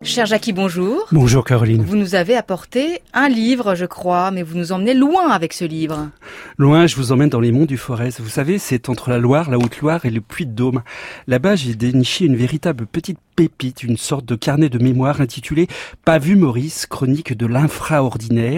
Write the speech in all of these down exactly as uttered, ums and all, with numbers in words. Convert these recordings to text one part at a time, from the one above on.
Cher Jackie, bonjour. Bonjour Caroline. Vous nous avez apporté un livre, je crois, mais vous nous emmenez loin avec ce livre. Loin, je vous emmène dans les monts du Forez. Vous savez, c'est entre la Loire, la Haute-Loire et le Puy-de-Dôme. Là-bas, j'ai déniché une véritable petite pépite, une sorte de carnet de mémoire intitulé « Pas vu Maurice, chronique de l'infraordinaire ».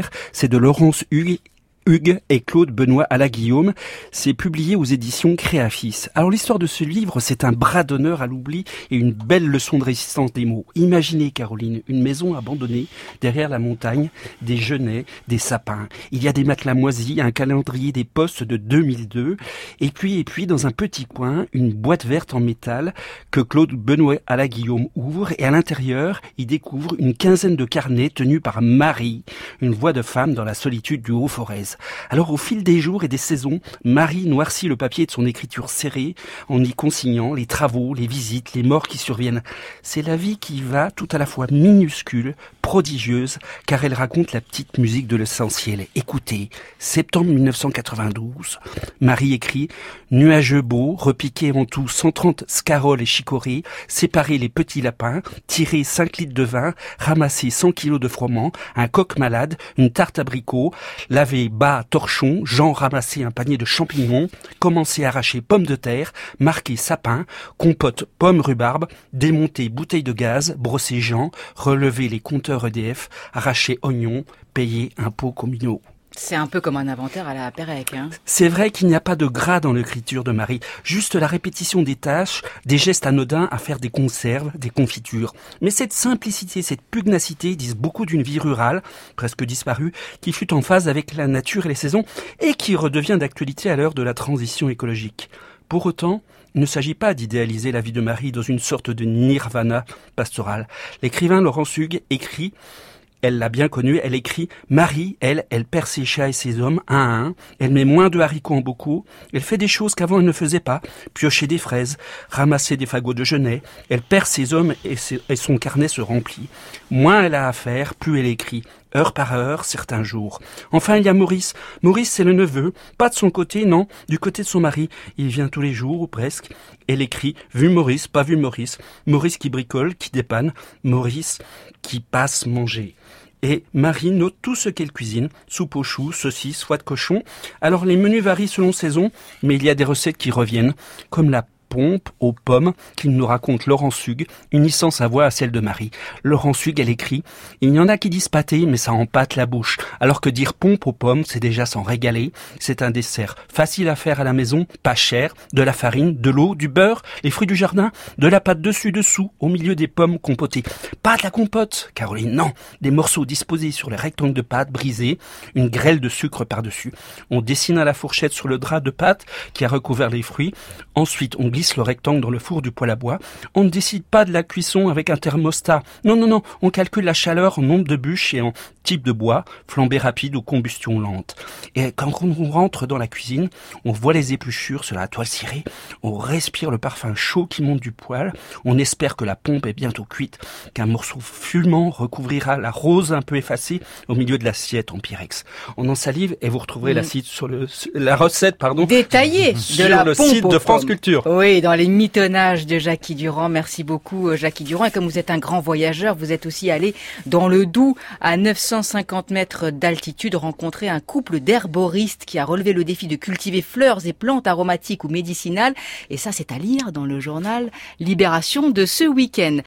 C'est de Laurence Hugues. Hugues et Claude Benoît à la Guillaume. C'est publié aux éditions Créafis. Alors l'histoire de ce livre, c'est un bras d'honneur à l'oubli et une belle leçon de résistance des mots. Imaginez, Caroline, une maison abandonnée, derrière la montagne, des genêts, des sapins. Il y a des matelas moisis, un calendrier des postes de deux mille deux, et puis, et puis, dans un petit coin, une boîte verte en métal que Claude Benoît à la Guillaume ouvre, et à l'intérieur, il découvre une quinzaine de carnets tenus par Marie, une voix de femme dans la solitude du Haut-Forez. Alors au fil des jours et des saisons, Marie noircit le papier de son écriture serrée en y consignant les travaux, les visites, les morts qui surviennent. C'est la vie qui va tout à la fois minuscule, prodigieuse, car elle raconte la petite musique de l'essentiel. Écoutez, septembre mille neuf cent quatre-vingt-douze, Marie écrit « Nuageux beau, repiqué en tout cent trente scaroles et chicorées, séparer les petits lapins, tirer cinq litres de vin, ramasser cent kilos de froment, un coq malade, une tarte abricot, laver bas torchon, Jean ramasser un panier de champignons, commencer à arracher pommes de terre, marquer sapin, compote pomme rhubarbe, démonter bouteille de gaz, brosser Jean, relever les compteurs E D F, arracher oignons, payer impôts communaux. » C'est un peu comme un inventaire à la Pérec, hein. C'est vrai qu'il n'y a pas de gras dans l'écriture de Marie, juste la répétition des tâches, des gestes anodins à faire des conserves, des confitures. Mais cette simplicité, cette pugnacité disent beaucoup d'une vie rurale, presque disparue, qui fut en phase avec la nature et les saisons, et qui redevient d'actualité à l'heure de la transition écologique. Pour autant, il ne s'agit pas d'idéaliser la vie de Marie dans une sorte de nirvana pastoral. L'écrivain Laurence Hugues écrit... Elle l'a bien connue, elle écrit « Marie, elle, elle perd ses chats et ses hommes, un à un. Elle met moins de haricots en bocaux. Elle fait des choses qu'avant elle ne faisait pas. Piocher des fraises, ramasser des fagots de genêt. Elle perd ses hommes et, ses, et son carnet se remplit. Moins elle a à faire, plus elle écrit. Heure par heure, certains jours. Enfin, il y a Maurice. Maurice, c'est le neveu. Pas de son côté, non, du côté de son mari. Il vient tous les jours, ou presque. Elle écrit « Vu Maurice, pas vu Maurice. Maurice qui bricole, qui dépanne. Maurice qui passe manger. » Et Marie note tout ce qu'elle cuisine, soupe aux choux, saucisses, foie de cochon. Alors les menus varient selon saison, mais il y a des recettes qui reviennent, comme la pompe aux pommes qu'il nous raconte Laurence Hugues, unissant sa voix à celle de Marie. Laurence Hugues, elle écrit « Il y en a qui disent pâté, mais ça empâte la bouche. Alors que dire pompe aux pommes, c'est déjà s'en régaler. C'est un dessert facile à faire à la maison, pas cher, de la farine, de l'eau, du beurre, les fruits du jardin, de la pâte dessus-dessous, au milieu des pommes compotées. Pas de la compote, Caroline, non. Des morceaux disposés sur les rectangles de pâte brisés, une grêle de sucre par-dessus. On dessine à la fourchette sur le drap de pâte qui a recouvert les fruits. Ensuite, on glisse le rectangle dans le four du poêle à bois. On ne décide pas de la cuisson avec un thermostat. Non, non, non, on calcule la chaleur en nombre de bûches et en type de bois, flambée rapide ou combustion lente. Et quand on rentre dans la cuisine, on voit les épluchures sur la toile cirée, on respire le parfum chaud qui monte du poêle, on espère que la pompe est bientôt cuite, qu'un morceau fumant recouvrira la rose un peu effacée au milieu de l'assiette en pyrex. On en salive et vous retrouverez mmh. la, site sur le, la recette pardon, détaillée sur de la le pompe site de France pommes. Culture. Oui, dans les mitonnages de Jackie Durand. Merci beaucoup Jackie Durand. Et comme vous êtes un grand voyageur, vous êtes aussi allé dans le Doubs, à neuf cent cinquante mètres d'altitude, rencontrer un couple d'herboristes qui a relevé le défi de cultiver fleurs et plantes aromatiques ou médicinales. Et ça, c'est à lire dans le journal Libération de ce week-end.